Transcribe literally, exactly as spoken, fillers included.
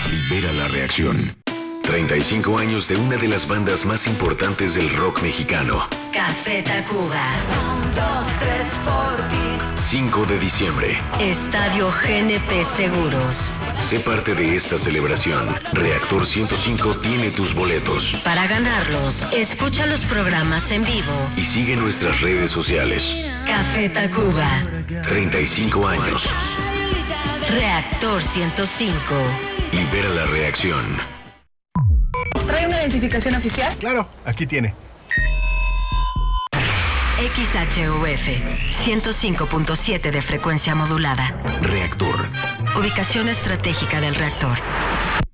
Libera la reacción. treinta y cinco años de una de las bandas más importantes del rock mexicano. Café Tacuba. Un, dos, tres por ti. cinco de diciembre. Estadio G N P Seguros. Sé parte de esta celebración. Reactor ciento cinco tiene tus boletos. Para ganarlos, escucha los programas en vivo. Y sigue nuestras redes sociales. Café Tacuba. treinta y cinco años. Reactor ciento cinco. Libera la reacción. ¿Trae una identificación oficial? Claro, aquí tiene. X H U F ciento cinco punto siete de frecuencia modulada. Reactor. Ubicación estratégica del reactor.